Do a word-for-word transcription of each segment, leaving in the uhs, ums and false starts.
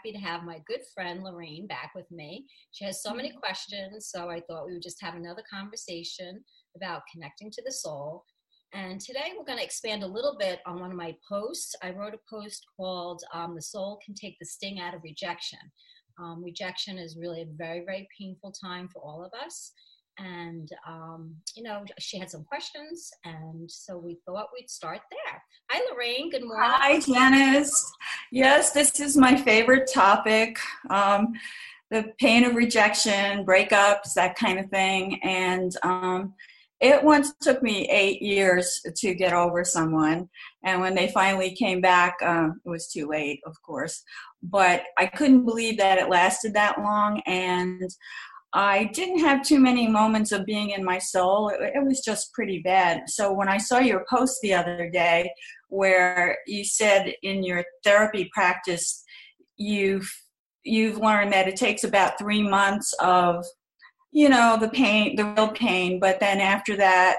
happy to have my good friend Lorraine back with me. She has so many questions, so I thought we would just have another conversation about connecting to the soul. And today we're going to expand a little bit on one of my posts. I wrote a post called um, The Soul Can Take the Sting Out of Rejection. Um, rejection is really a very, very painful time for all of us. And, um, you know, she had some questions, and so we thought we'd start there. Hi, Lorraine. Good morning. Hi, Janice. Yes, this is my favorite topic, um, the pain of rejection, breakups, that kind of thing. And um, it once took me eight years to get over someone. And when they finally came back, uh, it was too late, of course. But I couldn't believe that it lasted that long. And I didn't have too many moments of being in my soul. It, it was just pretty bad. So when I saw your post the other day where you said in your therapy practice, you've, you've learned that it takes about three months of, you know, the pain, the real pain, but then after that,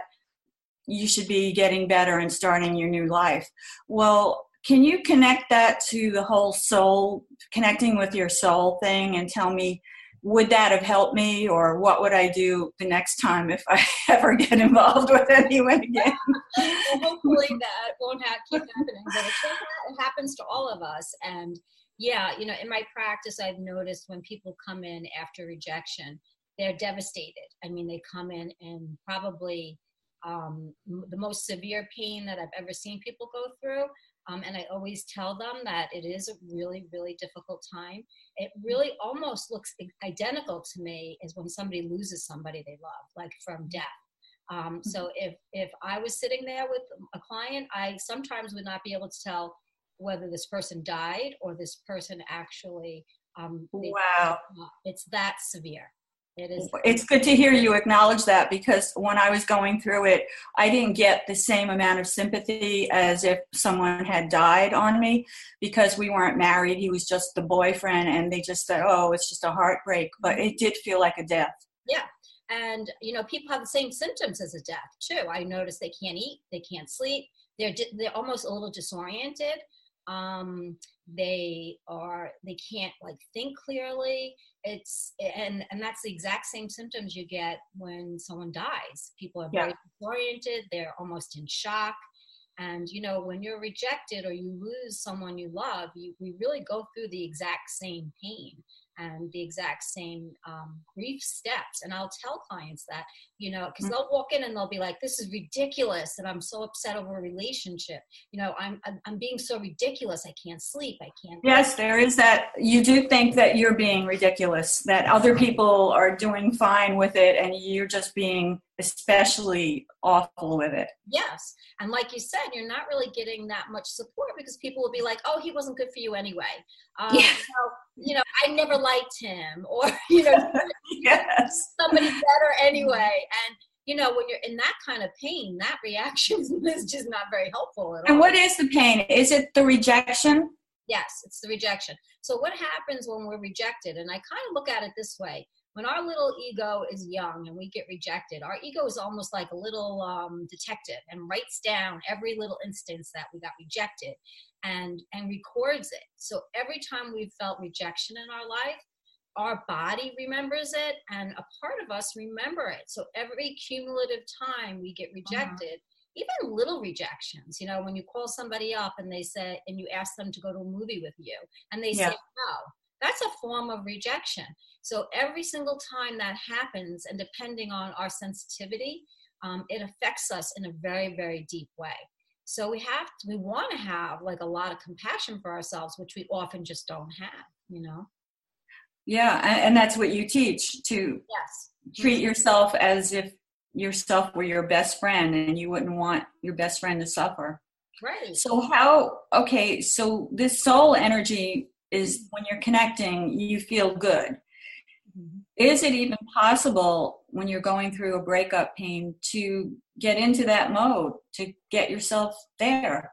you should be getting better and starting your new life. Well, can you connect that to the whole soul, connecting with your soul thing, and tell me, would that have helped me, or what would I do the next time if I ever get involved with anyone again? Well, hopefully that won't have, keep happening, but it, it happens to all of us. And yeah, you know, in my practice, I've noticed when people come in after rejection, they're devastated. I mean, they come in and probably um, the most severe pain that I've ever seen people go through. Um, and I always tell them that it is a really, really difficult time. It really almost looks identical to me as when somebody loses somebody they love, like from death. Um, so if, if I was sitting there with a client, I sometimes would not be able to tell whether this person died or this person actually, um, they, wow. Uh, it's that severe. It is. It's good to hear you acknowledge that, because when I was going through it, I didn't get the same amount of sympathy as if someone had died on me, because we weren't married. He was just the boyfriend, and they just said, oh, it's just a heartbreak. But it did feel like a death. Yeah. And, you know, people have the same symptoms as a death, too. I noticed they can't eat, they can't sleep. They're, they're almost a little disoriented. Um, they are, they can't like think clearly. It's, and, and that's the exact same symptoms you get when someone dies. People are very Yeah. disoriented. They're almost in shock. And, you know, when you're rejected or you lose someone you love, you, we really go through the exact same pain and the exact same um, grief steps. And I'll tell clients that, you know, because they'll walk in and they'll be like, this is ridiculous. And I'm so upset over a relationship. You know, I'm, I'm, I'm being so ridiculous. I can't sleep. I can't. Yes, there is that. You do think that you're being ridiculous, that other people are doing fine with it, and you're just being especially awful with it. Yes. And like you said, you're not really getting that much support, because people will be like, oh, he wasn't good for you anyway. Um, Yeah. so, you know, I never liked him, or, you know, yes. somebody better anyway. And, you know, when you're in that kind of pain, that reaction is just not very helpful at all. And what is the pain? Is it the rejection? Yes, it's the rejection. So what happens when we're rejected? And I kind of look at it this way. When our little ego is young and we get rejected, our ego is almost like a little um, detective, and writes down every little instance that we got rejected and, and records it. So every time we've felt rejection in our life, our body remembers it, and a part of us remember it. So every cumulative time we get rejected, uh-huh. even little rejections, you know, when you call somebody up and they say, and you ask them to go to a movie with you, and they yeah. say no, that's a form of rejection. So every single time that happens, and depending on our sensitivity, um, it affects us in a very, very deep way. So we have to, we want to have like a lot of compassion for ourselves, which we often just don't have, you know? Yeah. And that's what you teach, to yes. treat yourself as if yourself were your best friend, and you wouldn't want your best friend to suffer. Right. So how, okay, so this soul energy is, when you're connecting, you feel good. Mm-hmm. Is it even possible when you're going through a breakup pain to get into that mode, to get yourself there?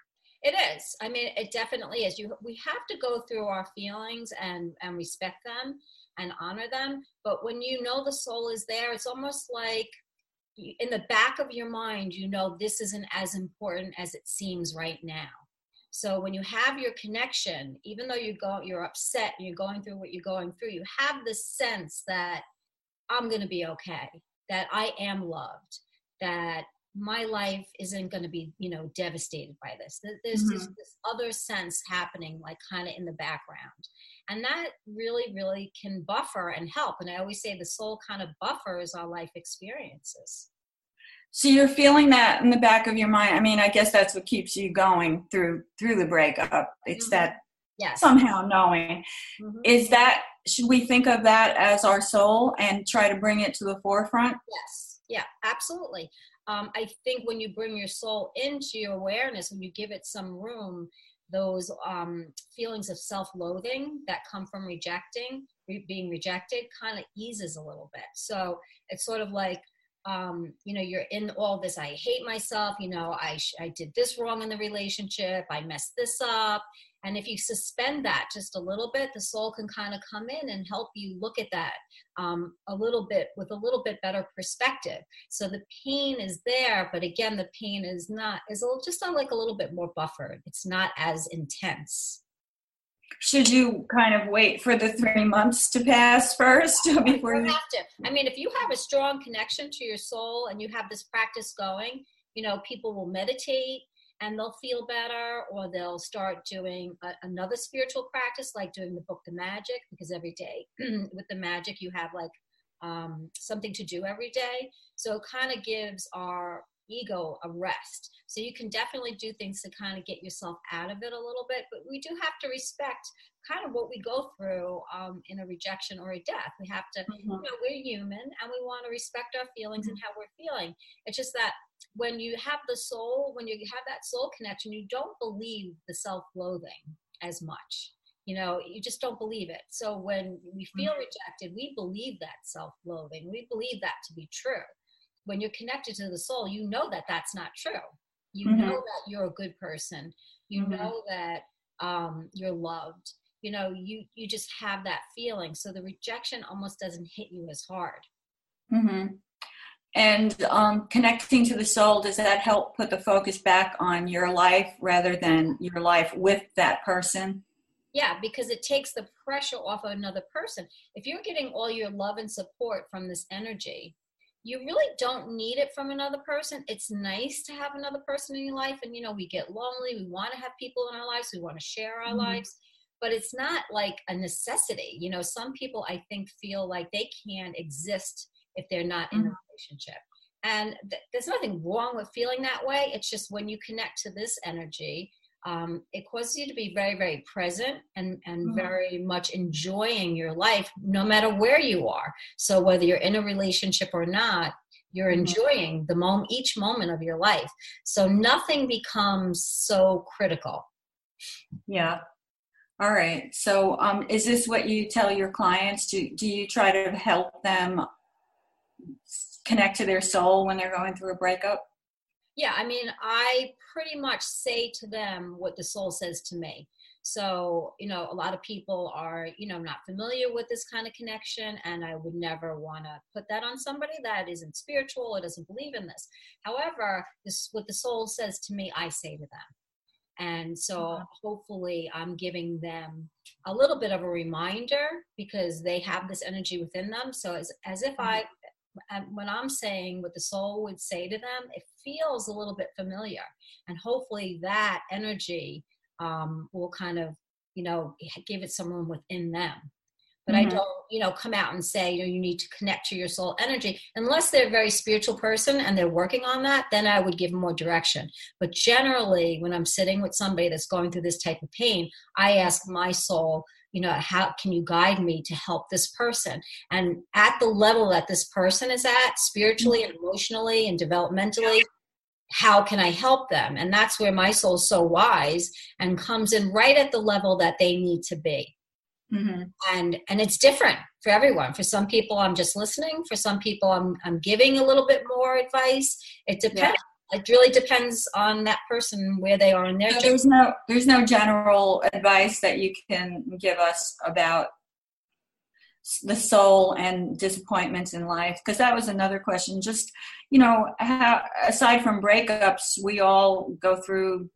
It is. I mean, it definitely is. You, we have to go through our feelings and, and respect them and honor them. But when you know the soul is there, it's almost like in the back of your mind, you know, this isn't as important as it seems right now. So when you have your connection, even though you go, you're upset and you're going through what you're going through, you have this sense that I'm going to be okay, that I am loved, that my life isn't going to be, you know, devastated by this. There's Mm-hmm. just this other sense happening, like kind of in the background. And that really, really can buffer and help. And I always say the soul kind of buffers our life experiences. So you're feeling that in the back of your mind. I mean, I guess that's what keeps you going through through the breakup. It's mm-hmm. that yes. somehow knowing. Mm-hmm. Is that, should we think of that as our soul and try to bring it to the forefront? Yes. Yeah, absolutely. Um, I think when you bring your soul into your awareness, when you give it some room, those um, feelings of self-loathing that come from rejecting, re- being rejected, kind of eases a little bit. So it's sort of like, um, you know, you're in all this, I hate myself, you know, I, sh- I did this wrong in the relationship, I messed this up. And if you suspend that just a little bit, the soul can kind of come in and help you look at that um, a little bit with a little bit better perspective. So the pain is there, but again, the pain is not, is a little, just a, like a little bit more buffered. It's not as intense. Should you kind of wait for the three months to pass first before you, you have to? I mean, if you have a strong connection to your soul and you have this practice going, you know, people will meditate and they'll feel better, or they'll start doing a, another spiritual practice, like doing the book, The Magic, because every day with the magic, you have like um, something to do every day. So it kind of gives our ego a rest. So you can definitely do things to kind of get yourself out of it a little bit, but we do have to respect kind of what we go through um, in a rejection or a death. We have to, mm-hmm. you know, we're human and we want to respect our feelings mm-hmm. and how we're feeling. It's just that when you have the soul, when you have that soul connection, you don't believe the self-loathing as much. You know, you just don't believe it. So when we feel mm-hmm. rejected, we believe that self-loathing. We believe that to be true. When you're connected to the soul, you know that that's not true. You mm-hmm. know that you're a good person. You mm-hmm. know that um, you're loved. You know, you, you just have that feeling. So the rejection almost doesn't hit you as hard. Mm-hmm. And um, connecting to the soul, does that help put the focus back on your life rather than your life with that person? Yeah, because it takes the pressure off of another person. If you're getting all your love and support from this energy, you really don't need it from another person. It's nice to have another person in your life. And, you know, we get lonely. We want to have people in our lives. We want to share our mm-hmm. lives. But it's not like a necessity. You know, some people, I think, feel like they can't exist if they're not in a relationship. And th- there's nothing wrong with feeling that way. It's just when you connect to this energy, um, it causes you to be very, very present and, and mm-hmm. very much enjoying your life, no matter where you are. So whether you're in a relationship or not, you're mm-hmm. enjoying the moment, each moment of your life. So nothing becomes so critical. Yeah. All right. So um, is this what you tell your clients? Do, do you try to help them connect to their soul when they're going through a breakup? Yeah, I mean, I pretty much say to them what the soul says to me. So, you know, a lot of people are, you know, not familiar with this kind of connection, and I would never want to put that on somebody that isn't spiritual or doesn't believe in this. However, this what the soul says to me, I say to them. And so uh-huh. hopefully I'm giving them a little bit of a reminder because they have this energy within them. So as, as if I, when I'm saying what the soul would say to them, it feels a little bit familiar. And hopefully that energy um, will kind of, you know, give it some room within them. But mm-hmm. I don't, you know, come out and say, you know, you need to connect to your soul energy. Unless they're a very spiritual person and they're working on that, then I would give them more direction. But generally, when I'm sitting with somebody that's going through this type of pain, I ask my soul, you know, how can you guide me to help this person? And at the level that this person is at, spiritually and emotionally and developmentally, how can I help them? And that's where my soul's so wise and comes in right at the level that they need to be. Mm-hmm. And and it's different for everyone. For some people, I'm just listening. For some people, I'm I'm giving a little bit more advice. It depends. Yeah. It really depends on that person where they are in their so journey. There's no there's no general advice that you can give us about the soul and disappointments in life, because that was another question. Just, you know, how aside from breakups, we all go through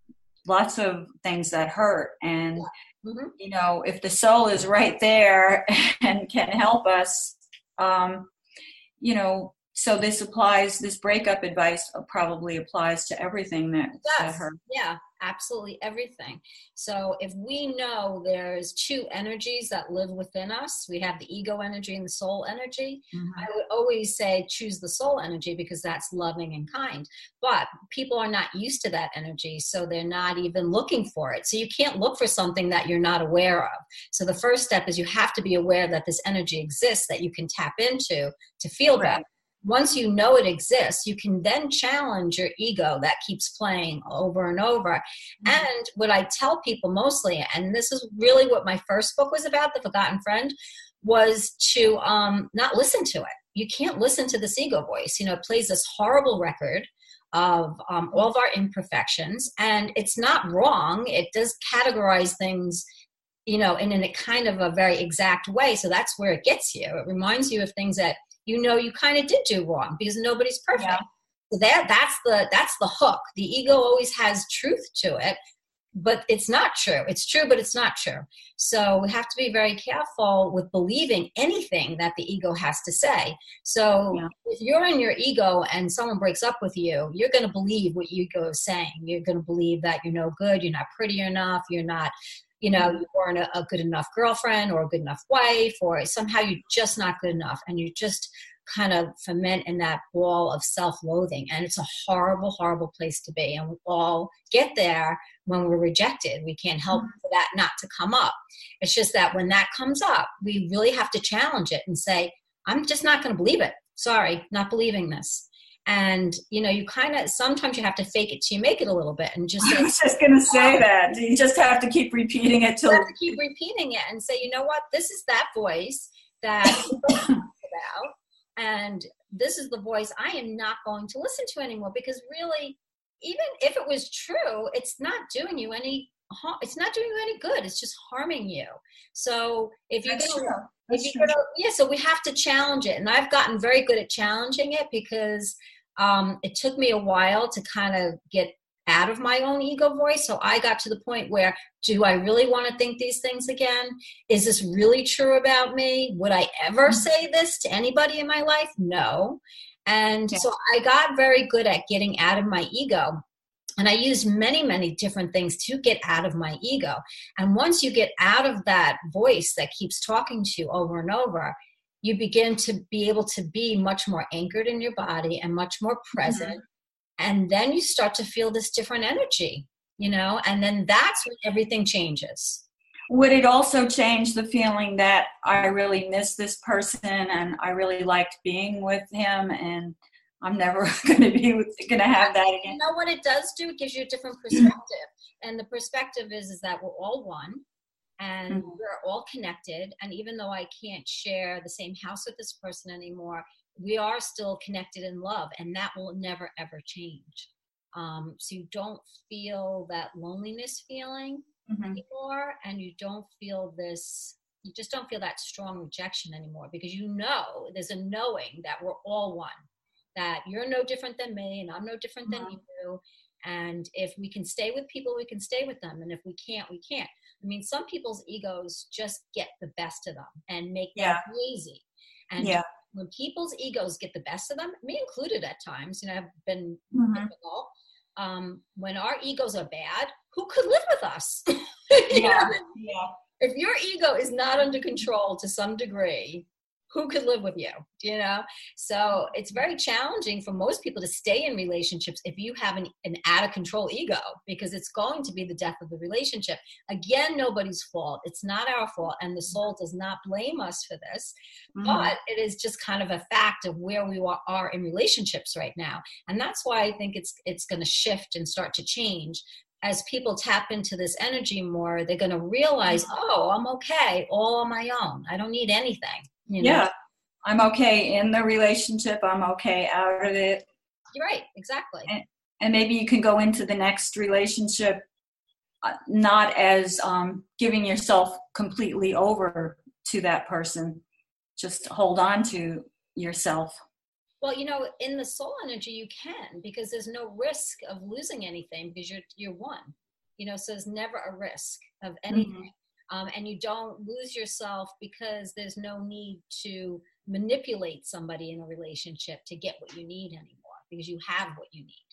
lots of things that hurt. And, Yeah. Mm-hmm. you know, if the soul is right there and can help us, um, you know, so this applies, this breakup advice probably applies to everything that, that Yes. hurt. Yeah, absolutely everything. So if we know there's two energies that live within us, we have the ego energy and the soul energy. Mm-hmm. I would always say choose the soul energy because that's loving and kind. But people are not used to that energy, so they're not even looking for it. So you can't look for something that you're not aware of. So the first step is you have to be aware that this energy exists that you can tap into to feel Right. better. Once you know it exists, you can then challenge your ego that keeps playing over and over. Mm-hmm. And what I tell people mostly, and this is really what my first book was about, The Forgotten Friend, was to um, not listen to it. You can't listen to this ego voice. You know, it plays this horrible record of um, all of our imperfections, and it's not wrong. It does categorize things, you know, in, in a kind of a very exact way. So that's where it gets you. It reminds you of things that you know you kind of did do wrong because nobody's perfect. Yeah. So that that's the that's the hook. The ego always has truth to it, but it's not true. It's true, but it's not true. So we have to be very careful with believing anything that the ego has to say. So yeah. If you're in your ego and someone breaks up with you, you're going to believe what ego is saying. You're going to believe that you're no good, you're not pretty enough, you're not, you know, you weren't a, a good enough girlfriend or a good enough wife, or somehow you're just not good enough, and you just kind of ferment in that ball of self-loathing. And it's a horrible, horrible place to be. And we all get there when we're rejected. We can't help mm-hmm. for that not to come up. It's just that when that comes up, we really have to challenge it and say, I'm just not going to believe it. Sorry, not believing this. And, you know, you kind of, sometimes you have to fake it till you make it a little bit and just say, I was just going to say that. You just have to keep repeating it till. You have to keep repeating it and say, you know what, this is that voice that we're talking about. And this is the voice I am not going to listen to anymore, because really, even if it was true, it's not doing you any harm. It's not doing you any good. It's just harming you. So if you're going to, if you're going to, yeah, so we have to challenge it. And I've gotten very good at challenging it because um, it took me a while to kind of get out of my own ego voice. So I got to the point where, do I really want to think these things again? Is this really true about me? Would I ever say this to anybody in my life? No. And yeah. So I got very good at getting out of my ego. And I used many, many different things to get out of my ego. And once you get out of that voice that keeps talking to you over and over, you begin to be able to be much more anchored in your body and much more present. Mm-hmm. And then you start to feel this different energy, you know, and then that's when everything changes. Would it also change the feeling that I really miss this person and I really liked being with him and I'm never going to be going to have that again? You know what it does do? It gives you a different perspective. And the perspective is, is that we're all one and mm-hmm. we're all connected. And even though I can't share the same house with this person anymore, we are still connected in love, and that will never, ever change. Um, so you don't feel that loneliness feeling mm-hmm. anymore, and you don't feel this, you just don't feel that strong rejection anymore, because you know, there's a knowing that we're all one, that you're no different than me, and I'm no different mm-hmm. than you. And if we can stay with people, we can stay with them. And if we can't, we can't. I mean, some people's egos just get the best of them and make them yeah. crazy. And yeah. when people's egos get the best of them, me included at times, you know, I've been mm-hmm. difficult. Um, when our egos are bad, who could live with us? yeah. yeah. If your ego is not under control to some degree, who could live with you? You know? So it's very challenging for most people to stay in relationships if you have an, an out of control ego, because it's going to be the death of the relationship. Again, nobody's fault. It's not our fault. And the soul does not blame us for this, mm-hmm. but it is just kind of a fact of where we are in relationships right now. And that's why I think it's, it's going to shift and start to change. As people tap into this energy more, they're going to realize, oh, I'm okay all on my own. I don't need anything. You know? Yeah, I'm okay in the relationship. I'm okay out of it. You're right, exactly. And, and maybe you can go into the next relationship uh, not as um, giving yourself completely over to that person. Just hold on to yourself. Well, you know, in the soul energy, you can, because there's no risk of losing anything because you're you're one. You know, so there's never a risk of anything. Mm-hmm. Um, and you don't lose yourself because there's no need to manipulate somebody in a relationship to get what you need anymore, because you have what you need.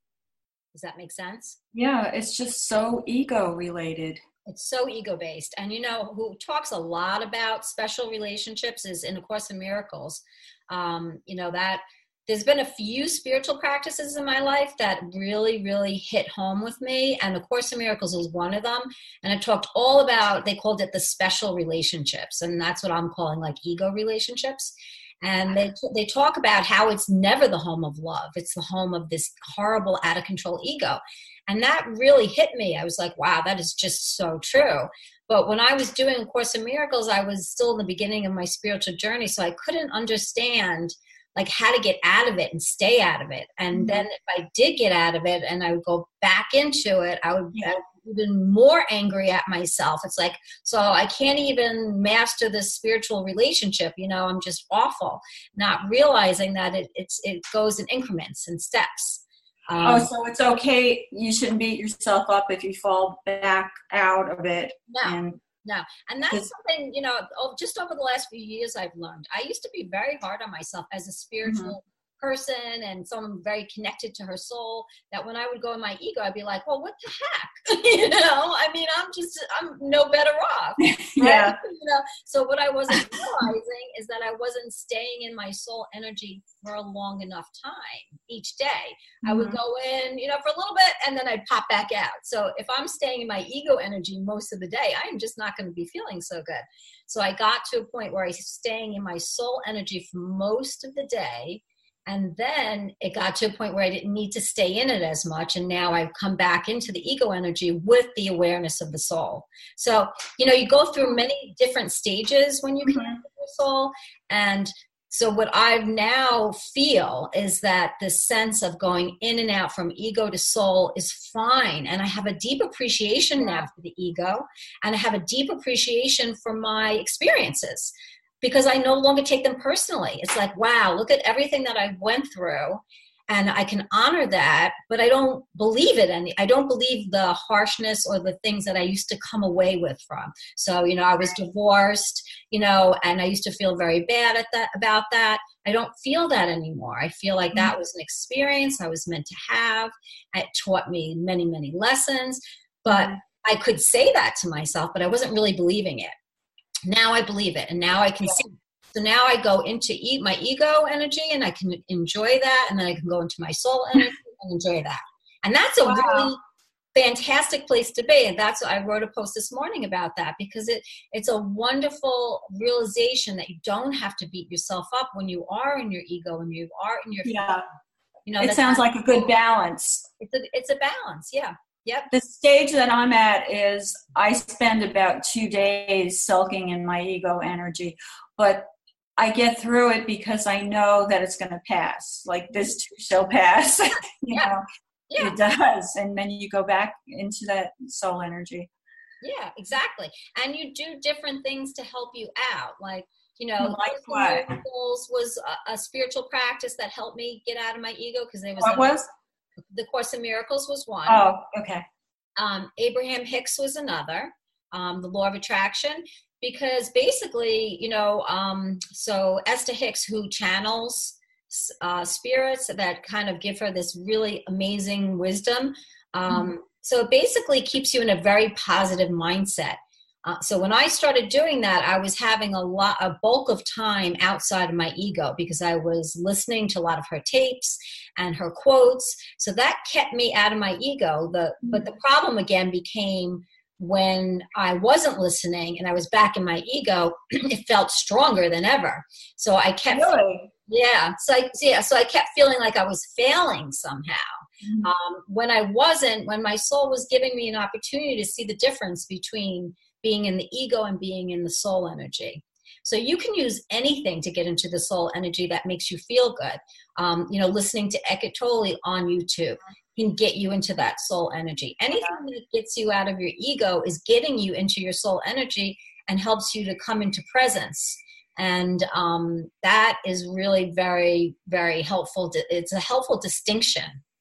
Does that make sense? Yeah, it's just so ego related. It's so ego based. And you know, who talks a lot about special relationships is in A Course in Miracles. Um, you know, that there's been a few spiritual practices in my life that really, really hit home with me. And A Course in Miracles was one of them. And it talked all about, they called it the special relationships. And that's what I'm calling like ego relationships. And they they talk about how it's never the home of love. It's the home of this horrible, out of control ego. And that really hit me. I was like, wow, that is just so true. But when I was doing A Course in Miracles, I was still in the beginning of my spiritual journey. So I couldn't understand like how to get out of it and stay out of it. And mm-hmm. then if I did get out of it and I would go back into it, I would yeah. be even more angry at myself. It's like, so I can't even master this spiritual relationship. You know, I'm just awful, not realizing that it, it's, it goes in increments and steps. Um, oh, so it's okay. You shouldn't beat yourself up if you fall back out of it. No, and no. And that's something, you know, just over the last few years I've learned. I used to be very hard on myself as a spiritual mm-hmm. person and someone very connected to her soul, that when I would go in my ego, I'd be like, well, what the heck? you know, I mean, I'm just, I'm no better off. yeah. Right? You know? So what I wasn't realizing is that I wasn't staying in my soul energy for a long enough time each day. Mm-hmm. I would go in, you know, for a little bit and then I'd pop back out. So if I'm staying in my ego energy most of the day, I am just not going to be feeling so good. So I got to a point where I was staying in my soul energy for most of the day. And then it got to a point where I didn't need to stay in it as much. And now I've come back into the ego energy with the awareness of the soul. So, you know, you go through many different stages when you connect mm-hmm. with your soul. And so what I now feel is that the sense of going in and out from ego to soul is fine. And I have a deep appreciation now for the ego. And I have a deep appreciation for my experiences, because I no longer take them personally. It's like, wow, look at everything that I went through, and I can honor that, but I don't believe it. And I don't believe the harshness or the things that I used to come away with from. So, you know, I was divorced, you know, and I used to feel very bad at that, about that. I don't feel that anymore. I feel like that was an experience I was meant to have. It taught me many, many lessons, but I could say that to myself, but I wasn't really believing it. Now I believe it, and now I can see. So now I go into eat my ego energy, and I can enjoy that, and then I can go into my soul energy and enjoy that. And that's a wow. really fantastic place to be. And that's I wrote a post this morning about that, because it it's a wonderful realization that you don't have to beat yourself up when you are in your ego and you are in your yeah. You know, it sounds like a good balance. It's a it's a balance, yeah. Yep. The stage that I'm at is I spend about two days sulking in my ego energy, but I get through it because I know that it's going to pass. Like this too shall pass. you yeah. know, yeah. It does. And then you go back into that soul energy. Yeah, exactly. And you do different things to help you out. Like, you know, like what? was a, a spiritual practice that helped me get out of my ego, because there was what a, was? The Course in Miracles was one. Oh, okay. Um, Abraham Hicks was another. Um, the Law of Attraction, because basically, you know, um, so Esther Hicks, who channels uh, spirits that kind of give her this really amazing wisdom. Um, mm-hmm. So it basically keeps you in a very positive mindset. Uh, so when I started doing that, I was having a lot, a bulk of time outside of my ego, because I was listening to a lot of her tapes and her quotes. So that kept me out of my ego. The, but the problem again became when I wasn't listening and I was back in my ego, it felt stronger than ever. So I kept, really? yeah. So I, yeah. So I kept feeling like I was failing somehow. Mm-hmm. Um, when I wasn't, when my soul was giving me an opportunity to see the difference between being in the ego and being in the soul energy. So you can use anything to get into the soul energy that makes you feel good. Um, you know, listening to Eckhart Tolle on YouTube can get you into that soul energy. Anything that gets you out of your ego is getting you into your soul energy and helps you to come into presence. And um, that is really very, very helpful. To, it's a helpful distinction.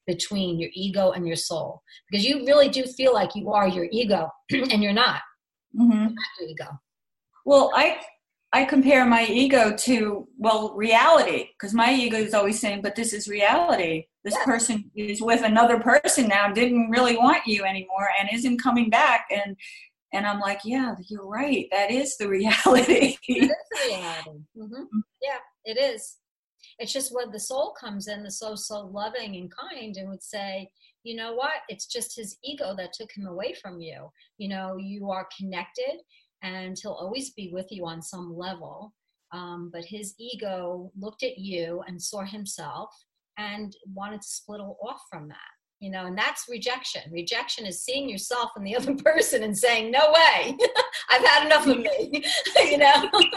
between your ego and your soul, because you really do feel like you are your ego and you're not. Mm-hmm. You're not your ego. Well, I I compare my ego to, well, reality, because my ego is always saying, but this is reality. This Yeah. person is with another person now, didn't really want you anymore, and isn't coming back. And and I'm like, yeah, you're right. That is the reality. That is the reality. Mm-hmm. Yeah, it is. It's just when the soul comes in, the soul so loving and kind, and would say, you know what? It's just his ego that took him away from you. You know, you are connected, and he'll always be with you on some level. Um, but his ego looked at you and saw himself and wanted to split off from that. You know, and that's rejection. Rejection is seeing yourself in the other person and saying, no way, I've had enough of me. You know,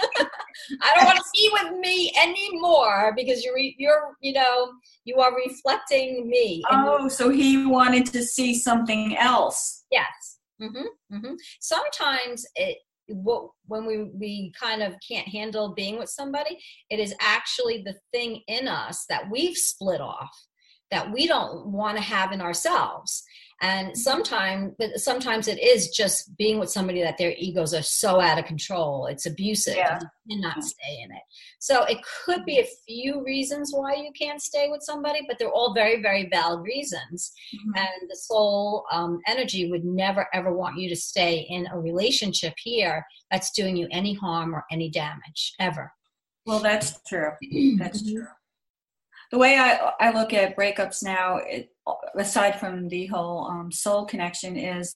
I don't want to be with me anymore because you're, you're, you know, you are reflecting me. Oh, so he wanted to see something else. Yes. Mm-hmm, mm-hmm. Sometimes it, what, when we, we kind of can't handle being with somebody, it is actually the thing in us that we've split off, that we don't want to have in ourselves. And sometimes, but sometimes it is just being with somebody that their egos are so out of control. It's abusive. Yeah. You cannot stay in it. So it could be a few reasons why you can't stay with somebody, but they're all very, very valid reasons. Mm-hmm. And the soul um, energy would never, ever want you to stay in a relationship here that's doing you any harm or any damage, ever. Well, that's true. That's true. The way I, I look at breakups now, it, aside from the whole um, soul connection, is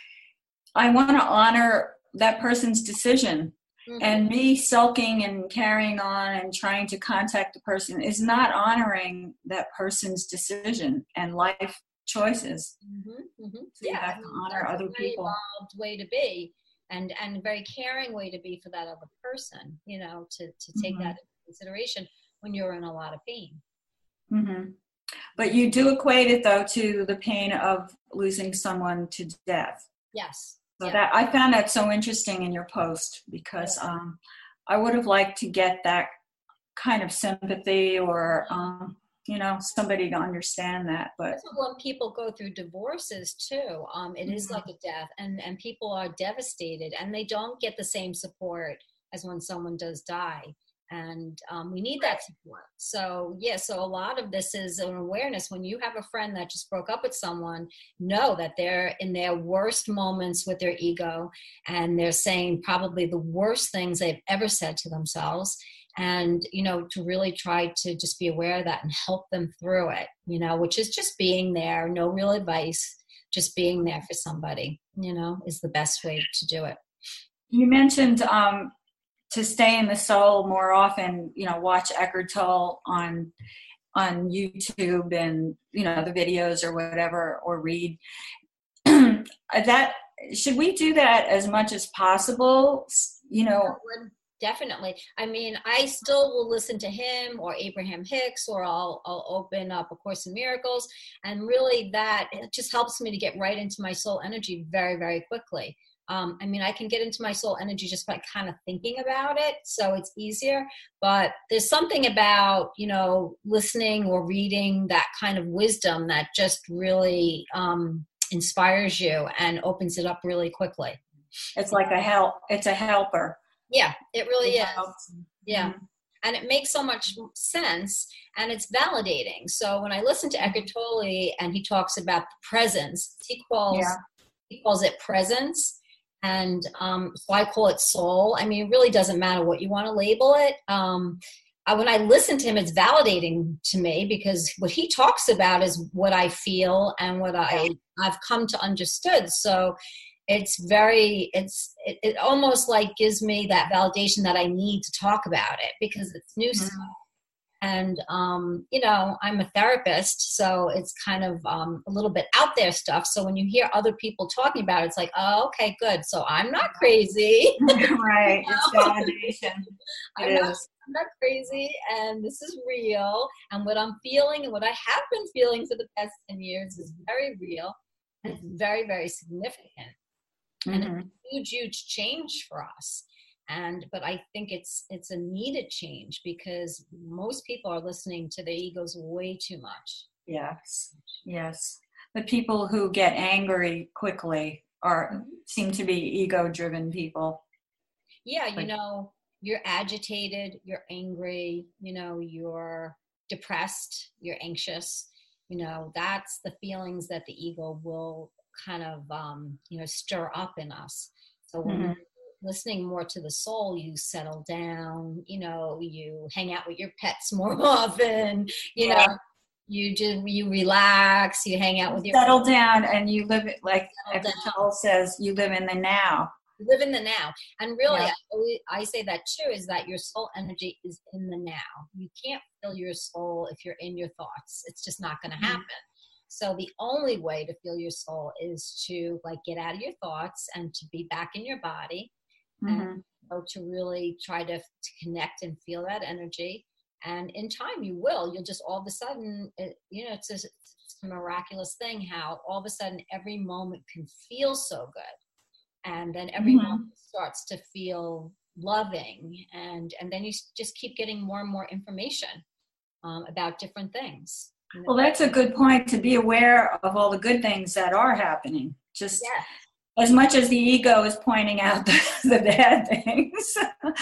I want to honor that person's decision. Mm-hmm. And me sulking and carrying on and trying to contact the person is not honoring that person's decision and life choices. Mm-hmm. Mm-hmm. So you yeah, have to honor other a very people. Evolved way to be, and and a very caring way to be for that other person. You know, to to take mm-hmm. that into consideration when you're in a lot of pain. Mm-hmm. But you do equate it, though, to the pain of losing someone to death. Yes. So yeah. that I found that so interesting in your post, because yeah. um, I would have liked to get that kind of sympathy, or um, you know, somebody to understand that. But when people go through divorces too, um, it mm-hmm. is like a death, and and people are devastated, and they don't get the same support as when someone does die. And um, we need that support. So, yeah, so a lot of this is an awareness. When you have a friend that just broke up with someone, know that they're in their worst moments with their ego, and they're saying probably the worst things they've ever said to themselves. And, you know, to really try to just be aware of that and help them through it, you know, which is just being there, no real advice, just being there for somebody, you know, is the best way to do it. You mentioned um, to stay in the soul more often, you know, watch Eckhart Tolle on on YouTube and, you know, the videos or whatever, or read. That should we do that as much as possible? You know, definitely. I mean, I still will listen to him or Abraham Hicks, or I'll I'll open up A Course in Miracles, and really that it just helps me to get right into my soul energy very, very quickly. Um, I mean, I can get into my soul energy just by kind of thinking about it, so it's easier. But there's something about, you know, listening or reading that kind of wisdom that just really um, inspires you and opens it up really quickly. It's like a help. It's a helper. Yeah, it really it is. Helps. Yeah. Mm-hmm. And it makes so much sense, and it's validating. So when I listen to Eckhart Tolle and he talks about presence, he calls yeah. he calls it presence. And um, so I call it soul. I mean, it really doesn't matter what you want to label it. Um, I, when I listen to him, it's validating to me, because what he talks about is what I feel and what I, I've come to understood. So it's very, it's, it, it almost like gives me that validation that I need to talk about it, because it's new mm-hmm. stuff. And, um, you know, I'm a therapist, so it's kind of um, a little bit out there stuff. So when you hear other people talking about it, it's like, oh, okay, good. So I'm not crazy. Right. It's validation. I'm, it not, is. I'm not crazy. And this is real. And what I'm feeling and what I have been feeling for the past ten years is very real. And it's very, very significant. Mm-hmm. And it's a huge, huge change for us. And, but I think it's, it's a needed change, because most people are listening to their egos way too much, Yes, yes. The people who get angry quickly are seem to be ego-driven people. Yeah, you know, you're agitated, you're angry, you know, you're depressed, you're anxious. You know, that's the feelings that the ego will kind of, um, you know, stir up in us. So when Mm-hmm. you're listening more to the soul, you settle down, you know, you hang out with your pets more often, you know, Yeah. you just, you relax, you hang out You with your settle down and you live it like settle Eckhart down. Tolle says, you live in the now. Live in the now. And really, Yeah. I, always, I say that too, is that your soul energy is in the now. You can't feel your soul if you're in your thoughts. It's just not going to happen. Mm-hmm. So the only way to feel your soul is to like get out of your thoughts and to be back in your body, mm-hmm. and you know, to really try to, to connect and feel that energy. And in time you will, you'll just all of a sudden, it, you know, it's a, it's a miraculous thing how all of a sudden every moment can feel so good. And then every mm-hmm. moment starts to feel loving, and and then you just keep getting more and more information um, about different things. You know? Well, that's a good point, to be aware of all the good things that are happening. Just yeah. as much as the ego is pointing out the, the bad things,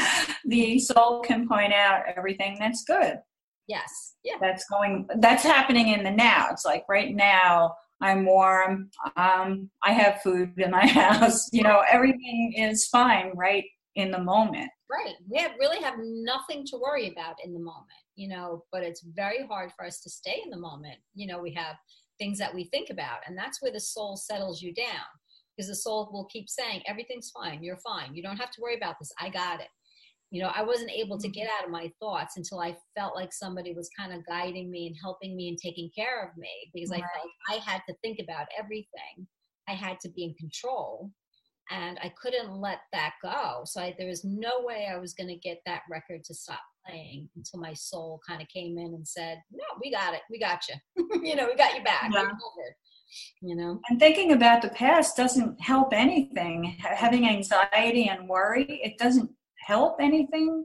the soul can point out everything that's good. Yes. Yeah. That's going. That's happening in the now. It's like right now. I'm warm. Um, I have food in my house. You know, everything is fine right in the moment. Right. We have, really have nothing to worry about in the moment, you know, but it's very hard for us to stay in the moment. You know, we have things that we think about, and that's where the soul settles you down, because the soul will keep saying, everything's fine. You're fine. You don't have to worry about this. I got it. You know, I wasn't able to get out of my thoughts until I felt like somebody was kind of guiding me and helping me and taking care of me, because right. I felt I had to think about everything. I had to be in control, and I couldn't let that go. So I, there was no way I was going to get that record to stop playing until my soul kind of came in and said, no, we got it. We got you. You know, we got you back. Yeah. You're covered. You know, and thinking about the past doesn't help anything. Having anxiety and worry, it doesn't help anything.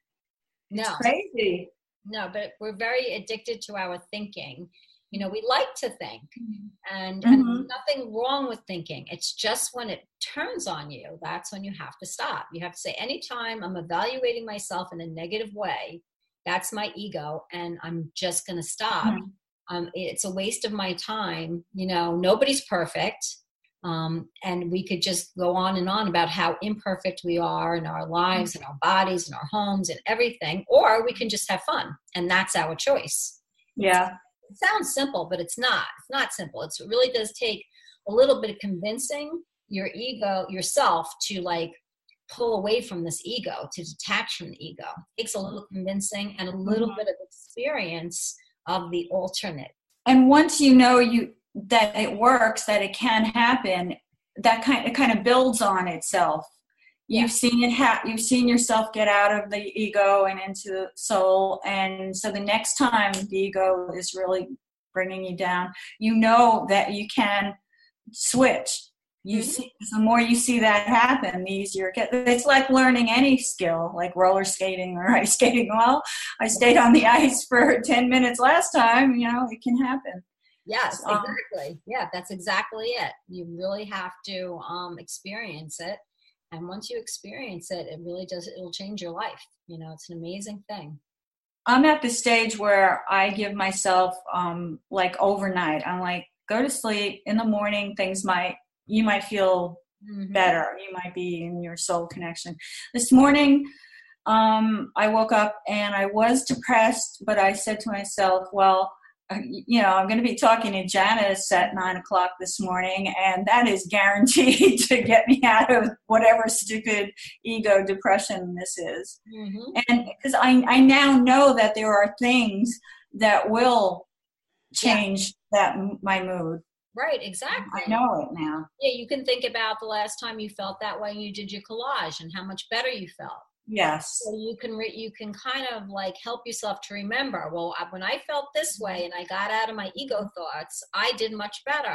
It's no. crazy. No, but we're very addicted to our thinking. You know, we like to think, and, mm-hmm. and there's nothing wrong with thinking. It's just when it turns on you, that's when you have to stop. You have to say, anytime I'm evaluating myself in a negative way, that's my ego, and I'm just going to stop. Mm-hmm. Um, it's a waste of my time. You know, nobody's perfect. Um, and we could just go on and on about how imperfect we are in our lives and our bodies and our homes and everything, or we can just have fun, and that's our choice. Yeah. It sounds simple, but it's not. It's not simple. It's, it really does take a little bit of convincing your ego, yourself, to like pull away from this ego, to detach from the ego. It takes a little convincing and a little mm-hmm. bit of experience of the alternate. And once you know you that it works, that it can happen, that kind it kind of builds on itself. Yeah. You've seen it ha- you've seen yourself get out of the ego and into the soul, and so the next time the ego is really bringing you down, you know that you can switch. You mm-hmm. see, the more you see that happen, the easier it gets. It's like learning any skill, like roller skating or ice skating. Well, I stayed on the ice for ten minutes last time. You know, it can happen. Yes, exactly. Um, yeah, that's exactly it. You really have to um, experience it. And once you experience it, it really does, it'll change your life. You know, it's an amazing thing. I'm at the stage where I give myself um, like overnight. I'm like, go to sleep. In the morning, things might, you might feel mm-hmm. better. You might be in your soul connection. This morning, um, I woke up and I was depressed, but I said to myself, well, you know, I'm going to be talking to Janice at nine o'clock this morning, and that is guaranteed to get me out of whatever stupid ego depression this is. Mm-hmm. And because I, I now know that there are things that will change yeah. that my mood. Right, exactly. I know it now. Yeah, you can think about the last time you felt that way and you did your collage and how much better you felt. Yes. So you can re- you can kind of like help yourself to remember, well, when I felt this way and I got out of my ego thoughts, I did much better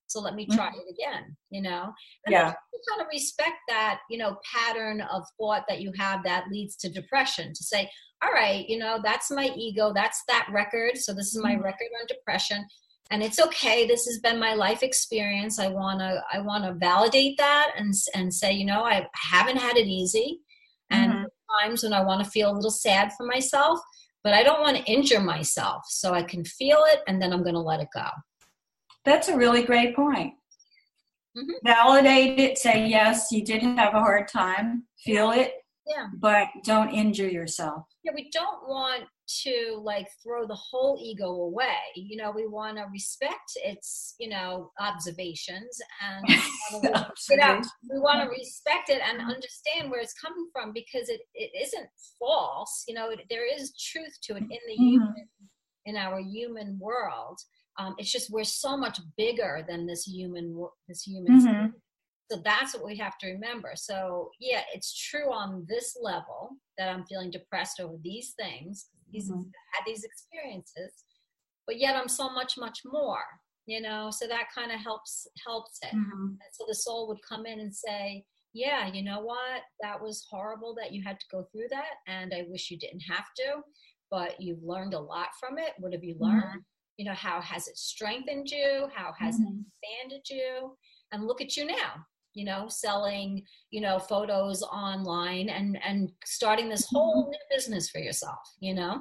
So let me try it again, you know? And Yeah. then you kind of respect that, you know, pattern of thought that you have that leads to depression, to say, all right, you know, that's my ego. That's that record. So this is my Mhm. record on depression. And it's okay. This has been my life experience. I want to, I want to validate that and, and say, you know, I haven't had it easy. And Mhm. times when I want to feel a little sad for myself, but I don't want to injure myself. So I can feel it and then I'm going to let it go. That's a really great point. Mm-hmm. Validate it, say, yes, you did have a hard time, feel it, Yeah. but don't injure yourself. Yeah, we don't want to like throw the whole ego away. You know, we want to respect its, you know, observations, and you know, we want to respect it and understand where it's coming from, because it, it isn't false. You know, it, there is truth to it in the Mhm. human, in our human world. Um, it's just we're so much bigger than this human, wo- this human. Mhm. So that's what we have to remember. So yeah, it's true on this level that I'm feeling depressed over these things, these Mhm. had these experiences, but yet I'm so much, much more, you know, so that kind of helps, helps it. Mhm. And so the soul would come in and say, yeah, you know what, that was horrible that you had to go through that. And I wish you didn't have to, but you've learned a lot from it. What have you learned? Mhm. You know, how has it strengthened you? How has Mhm. it expanded you? And look at you now, you know, selling, you know, photos online and, and starting this whole new business for yourself, you know?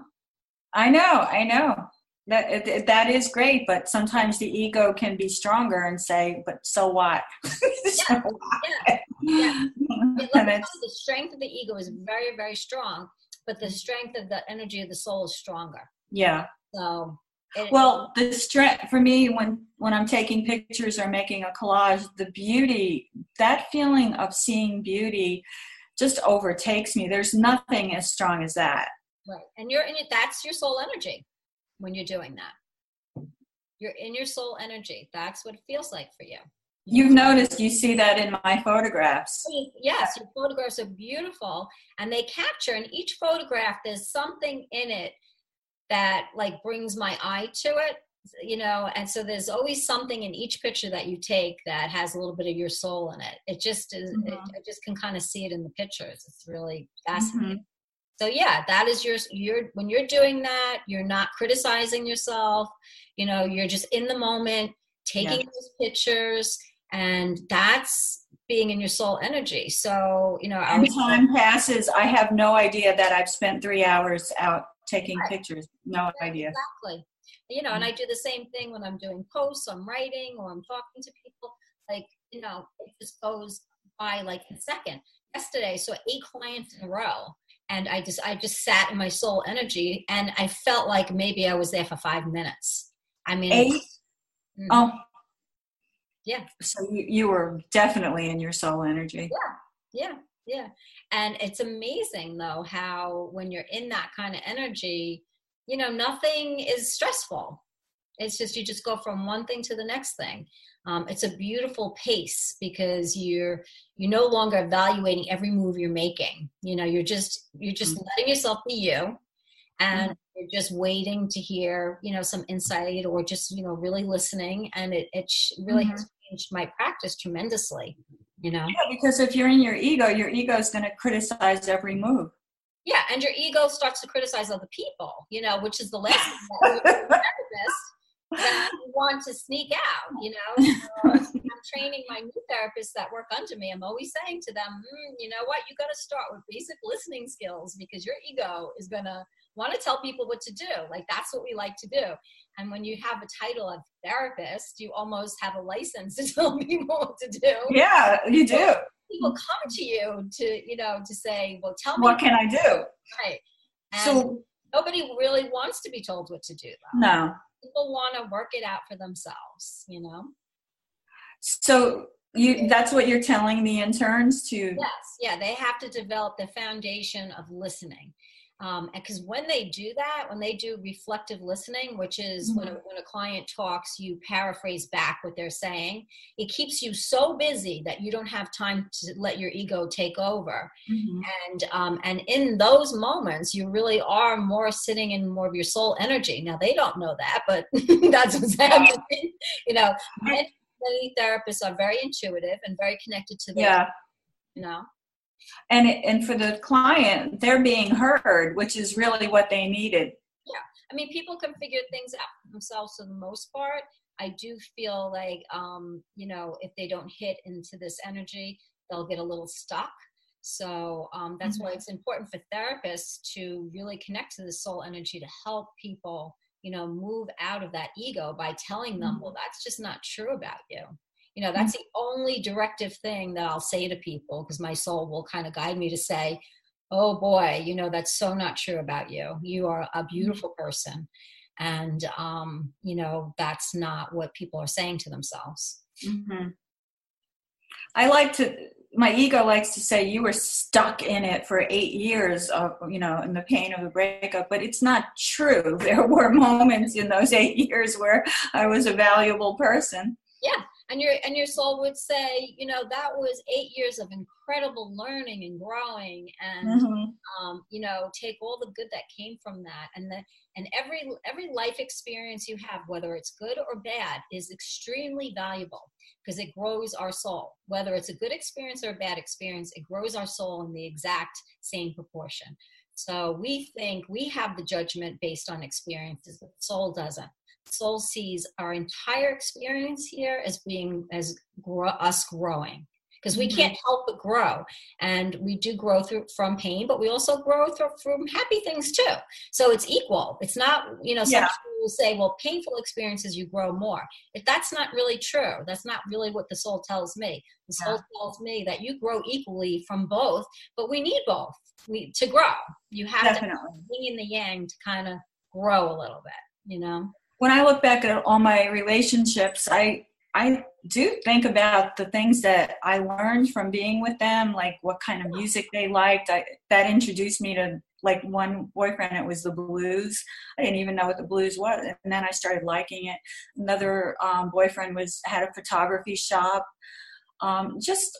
I know, I know. That it, it- that is great, but sometimes the ego can be stronger and say, "But so what?" So Yeah, what? yeah. Yeah, And let me tell it's you, the strength of the ego is very, very strong, but the strength of the energy of the soul is stronger. yeah. So, it, Well, the strength for me when when I'm taking pictures or making a collage, the beauty, that feeling of seeing beauty, just overtakes me. There's nothing as strong as that. right, and you're in it. That's your soul energy when you're doing that. You're in your soul energy. That's what it feels like for you. You've noticed, you see that in my photographs. Yes, your photographs are beautiful, and they capture. In each photograph, there's something in it that like brings my eye to it, you know. And so there's always something in each picture that you take that has a little bit of your soul in it. It just is. Mhm. It, I just can kind of see it in the pictures. It's really Mhm. fascinating. So yeah, that is your, you're, when you're doing that, you're not criticizing yourself, you know, you're just in the moment, taking Yeah. those pictures, and that's being in your soul energy. So, you know, I And was time passes. I have no idea that I've spent three hours out taking Right. pictures. No idea. Exactly. You know, and I do the same thing when I'm doing posts, I'm writing, or I'm talking to people. Like, you know, it just goes by like a second. Yesterday, so eight clients in a row, and I just I just sat in my soul energy, and I felt like maybe I was there for five minutes. I mean, Eight? it's, mhm. Oh, Yeah. so you, you were definitely in your soul energy. Yeah, yeah, yeah. And it's amazing though how when you're in that kind of energy, you know, nothing is stressful. It's just you just go from one thing to the next thing. Um, it's a beautiful pace because you're you're no longer evaluating every move you're making. You know, you're just you're just Mhm. letting yourself be you, and Mhm. you're just waiting to hear, you know, some insight, or just, you know, really listening. And it it sh- really Mhm. has changed my practice tremendously. You know. Yeah, because if you're in your ego, your ego is going to criticize every move. Yeah, and your ego starts to criticize other people, you know, which is the last thing that we therapist that we want to sneak out, you know. So I'm training my new therapists that work under me. I'm always saying to them, mm, you know what, you got to start with basic listening skills, because your ego is going to want to tell people what to do. Like, that's what we like to do. And when you have a title of therapist, you almost have a license to tell people what to do. Yeah, you do. People come to you to, you know, to say, well, tell me What can I do? right. And So nobody really wants to be told what to do, though. no. People want to work it out for themselves, you know? So you that's what you're telling the interns to. Yes. Yeah. They have to develop the foundation of listening. Um, and because when they do that, when they do reflective listening, which is Mhm. when, a, when a client talks, you paraphrase back what they're saying. It keeps you so busy that you don't have time to let your ego take over. Mhm. And um, and in those moments, you really are more sitting in more of your soul energy. Now they don't know that, but that's what's happening. You know, many, many therapists are very intuitive and very connected to their, Yeah. you know. And it, and for the client, they're being heard, which is really what they needed. Yeah. I mean, people can figure things out for themselves for the most part. I do feel like, um, you know, if they don't hit into this energy, they'll get a little stuck. So um, that's mm-hmm. why it's important for therapists to really connect to the soul energy to help people, you know, move out of that ego by telling them, mm-hmm. well, that's just not true about you. You know, that's mm-hmm. the only directive thing that I'll say to people, because my soul will kind of guide me to say, oh boy, you know, that's so not true about you. You are a beautiful person. And, um, you know, that's not what people are saying to themselves. Mm-hmm. I like to, my ego likes to say you were stuck in it for eight years of, you know, in the pain of a breakup, but it's not true. There were moments in those eight years where I was a valuable person. Yeah. And your, and your soul would say, you know, that was eight years of incredible learning and growing, and, mm-hmm. um, you know, take all the good that came from that. And the, and every, every life experience you have, whether it's good or bad, is extremely valuable because it grows our soul. Whether it's a good experience or a bad experience, it grows our soul in the exact same proportion. So we think we have the judgment based on experiences, but the soul doesn't. Soul sees our entire experience here as being as grow, us growing, because we mm-hmm. can't help but grow, and we do grow through from pain, but we also grow through from happy things too. So it's equal. It's not, you know, some yeah. people will say, well, painful experiences you grow more. If that's not really true, that's not really what the soul tells me. The soul yeah. tells me that you grow equally from both, but we need both we to grow. You have Definitely. to have the yin and the yang to kind of grow a little bit, you know. When I look back at all my relationships, I I do think about the things that I learned from being with them, like what kind of music they liked. I, that introduced me to, like, one boyfriend, it was the blues. I didn't even know what the blues was, and then I started liking it. Another um, boyfriend was had a photography shop. Um, just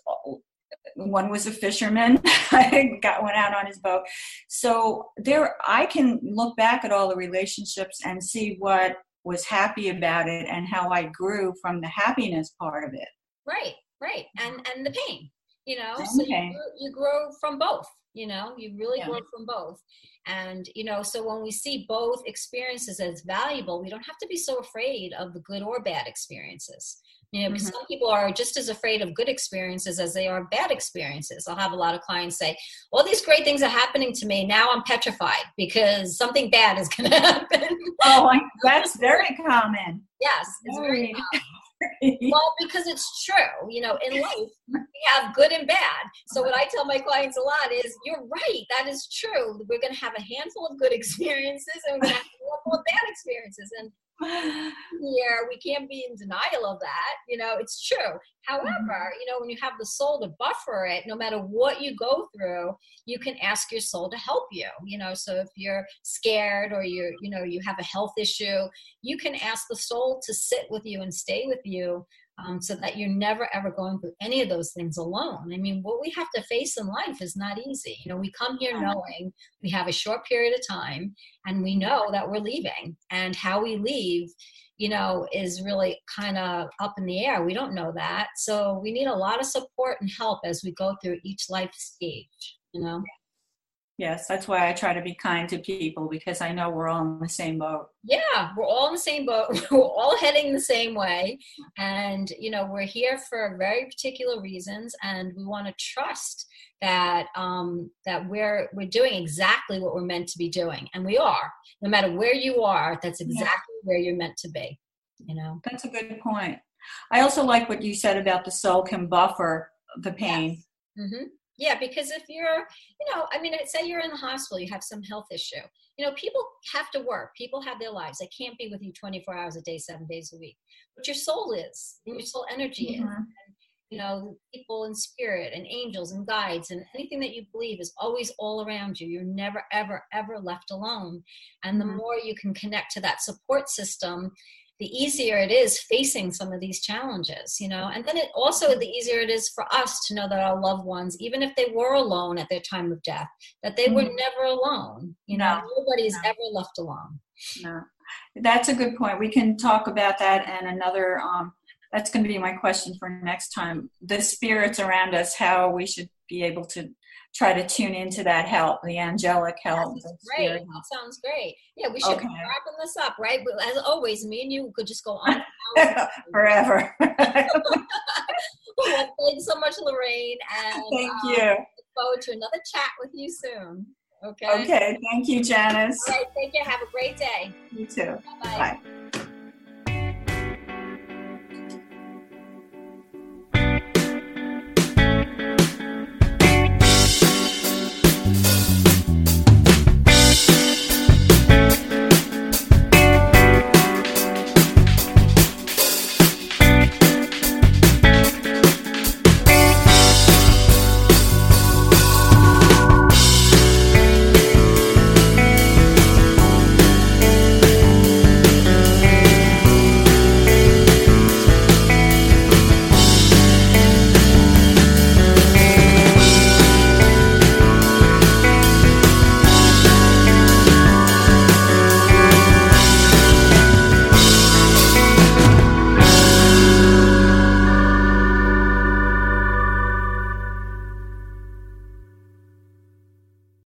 one was a fisherman. I got one out on his boat. So there, I can look back at all the relationships and see what was happy about it and how I grew from the happiness part of it. Right, right. And and the pain, you know, and so you, grow, you grow from both, you know, you really yeah. grow from both. And, you know, so when we see both experiences as valuable, we don't have to be so afraid of the good or bad experiences. You know, because mm-hmm. some people are just as afraid of good experiences as they are bad experiences. I'll have a lot of clients say, all these great things are happening to me. Now I'm petrified because something bad is going to happen. Oh, that's very common. Yes, it's very common. Well, because it's true. You know, in life, we have good and bad. So what I tell my clients a lot is, you're right. That is true. We're going to have a handful of good experiences, and we're going to have a handful of bad experiences. And here we can't be in denial of that. You know, it's true. However, mm-hmm. you know, when you have the soul to buffer it, no matter what you go through, you can ask your soul to help you. You know, so if you're scared or you're, you know, you have a health issue, you can ask the soul to sit with you and stay with you. Um, so that you're never, ever going through any of those things alone. I mean, what we have to face in life is not easy. You know, we come here knowing we have a short period of time, and we know that we're leaving. And how we leave, you know, is really kind of up in the air. We don't know that. So we need a lot of support and help as we go through each life stage, you know? Yes, that's why I try to be kind to people, because I know we're all in the same boat. Yeah, we're all in the same boat. We're all heading the same way. And, you know, we're here for very particular reasons, and we want to trust that um, that we're we're doing exactly what we're meant to be doing. And we are. No matter where you are, that's exactly yeah. where you're meant to be, you know? That's a good point. I also like what you said about the soul can buffer the pain. Yes. Mm-hmm. Yeah, because if you're, you know, I mean, say you're in the hospital, you have some health issue. You know, people have to work. People have their lives. They can't be with you twenty-four hours a day, seven days a week. But your soul is, and your soul energy mm-hmm. is. And, you know, people in spirit and angels and guides and anything that you believe is always all around you. You're never, ever, ever left alone. And the mm-hmm. more you can connect to that support system, the easier it is facing some of these challenges, you know, and then it also, the easier it is for us to know that our loved ones, even if they were alone at their time of death, that they mm-hmm. were never alone, you know, no. nobody's no. ever left alone. No, that's a good point. We can talk about that in another um, that's going to be my question for next time. The spirits around us, how we should be able to try to tune into that help, the angelic help. That's great. Spirit. That sounds great. Yeah, we should Okay. be wrapping this up, right? But as always, me and you could just go on forever. Well, thanks so much, Lorraine. And thank um, you. look forward to another chat with you soon. Okay. Okay. Thank you, Janice. All right. Take care. Have a great day. You too. Bye-bye. Bye.